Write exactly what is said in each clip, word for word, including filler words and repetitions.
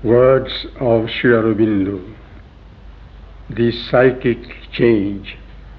Words of Sri Aurobindo, the psychic change.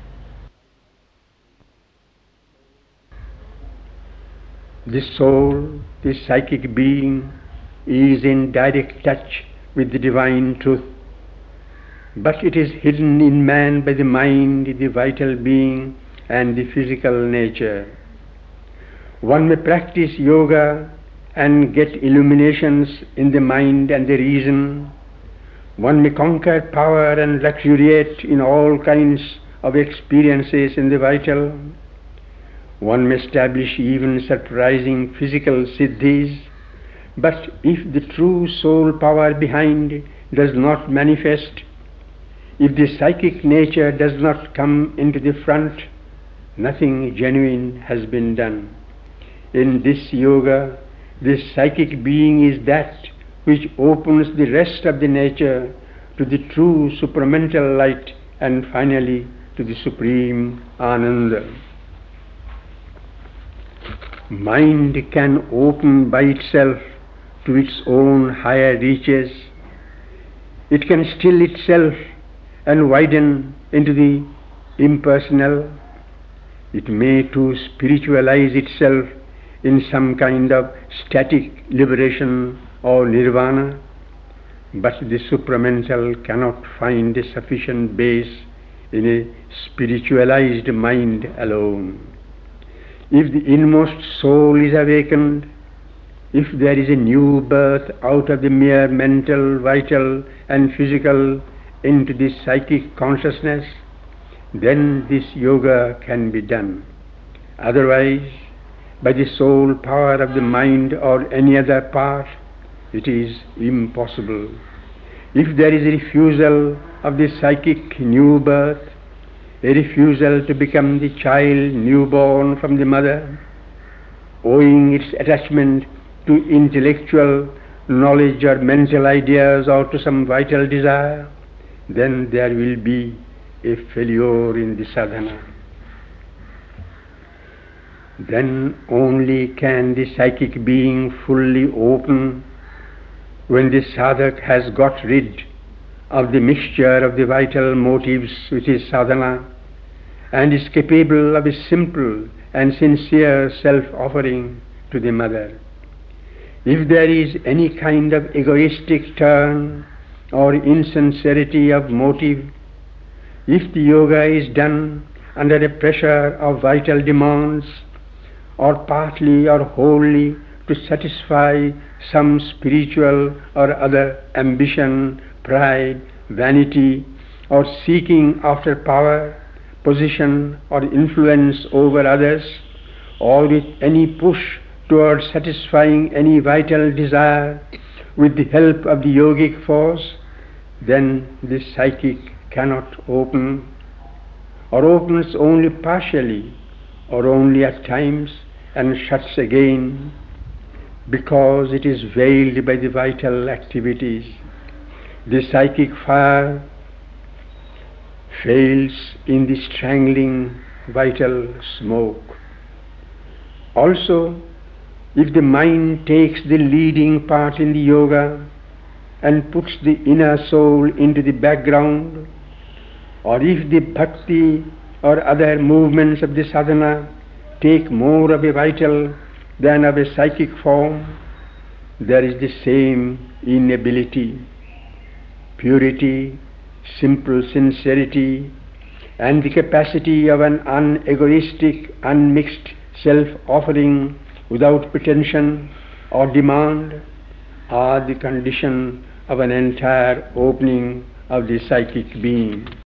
The soul, the psychic being, is in direct touch with the divine truth, but it is hidden in man by the mind, the vital being, and the physical nature. One may practice yoga and get illuminations in the mind and the reason. One may conquer power and luxuriate in all kinds of experiences in the vital. One may establish even surprising physical siddhis, but if the true soul power behind does not manifest, if the psychic nature does not come into the front, nothing genuine has been done. In this yoga, this psychic being is that which opens the rest of the nature to the true supramental light and finally to the supreme Ananda. Mind can open by itself to its own higher reaches. It can still itself and widen into the impersonal. It may too spiritualize itself in some kind of static liberation or nirvana, but the supramental cannot find a sufficient base in a spiritualized mind alone. If the inmost soul is awakened, if there is a new birth out of the mere mental, vital and physical into the psychic consciousness, then this yoga can be done. Otherwise, by the sole power of the mind or any other part, it is impossible. If there is a refusal of the psychic new birth, a refusal to become the child newborn from the mother, owing its attachment to intellectual knowledge or mental ideas or to some vital desire, then there will be a failure in the sadhana. Then only can the psychic being fully open when the sadhak has got rid of the mixture of the vital motives which is sadhana and is capable of a simple and sincere self-offering to the mother. If there is any kind of egoistic turn or insincerity of motive, if the yoga is done under the pressure of vital demands, or partly or wholly to satisfy some spiritual or other ambition, pride, vanity, or seeking after power, position or influence over others, or with any push towards satisfying any vital desire with the help of the yogic force, then the psychic cannot open, or opens only partially, or only at times, and shuts again, because it is veiled by the vital activities. The psychic fire fails in the strangling vital smoke. Also, if the mind takes the leading part in the yoga and puts the inner soul into the background, or if the bhakti or other movements of the sadhana take more of a vital than of a psychic form, there is the same inability. Purity, simple sincerity, and the capacity of an unegoistic, unmixed self-offering without pretension or demand are the condition of an entire opening of the psychic being.